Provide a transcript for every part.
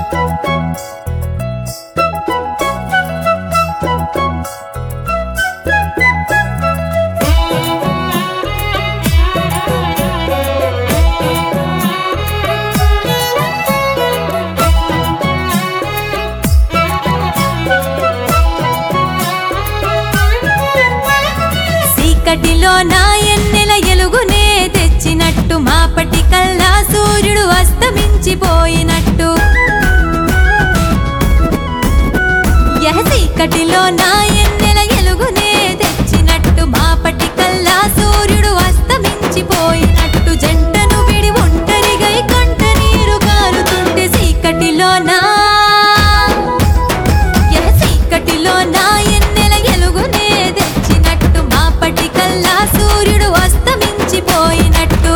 చీకటిలో నా ఎన్నెల ఎలుగునే తెచ్చినట్టు మాపటి కల్లా సూర్యుడు అస్తమించిపోయినట్టు చీకటిలో నా ఎన్నెల ఎలుగునే తెచ్చినట్టు మాపటి కల్లా సూర్యుడు అస్తమించిపోయినట్టు జంటను విడి ఒంటరిగై కంట నీరు కారుతుంటే చీకటిలో నా ఎన్నెల ఎలుగునే తెచ్చినట్టు మాపటి కల్లా సూర్యుడు అస్తమించిపోయినట్టు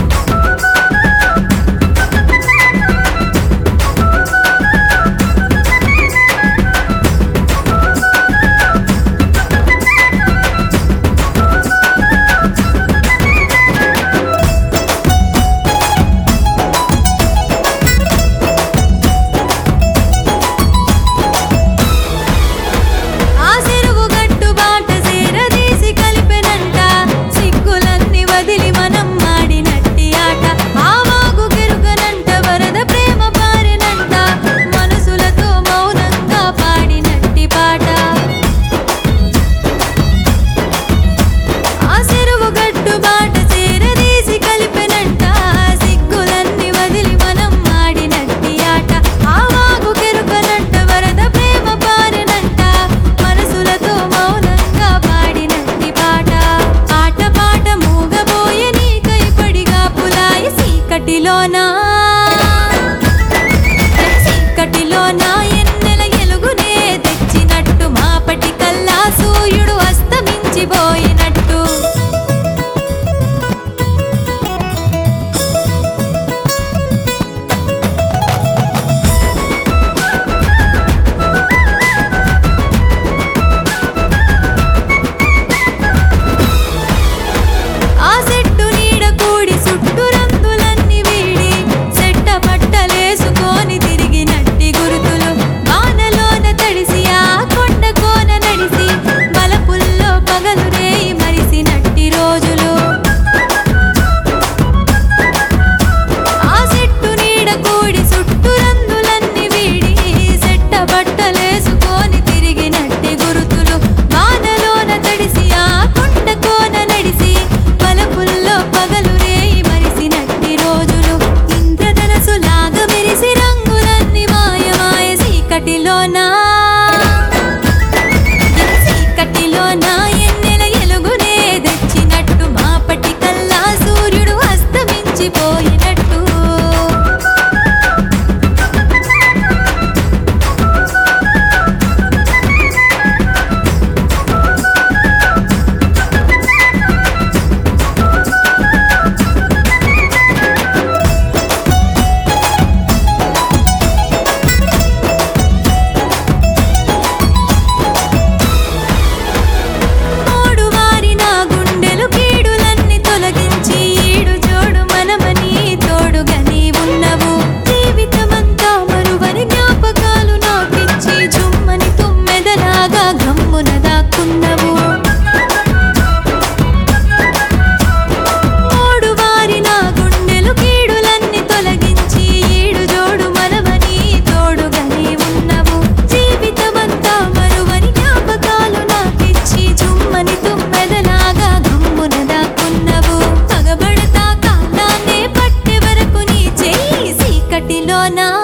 చీకటిలో నా ఎన్నెల ఎలుగునే తెచ్చినట్టు మాపటి కల్లా సూర్యుడు అస్తమించిపోయినట్టు చీకటిలో నా ఎన్నెల ఎలుగునే తెచ్చినట్టు మాపటి కల్లా సూర్యుడు అస్తమించిపోయినట్టు చీకటిలో నా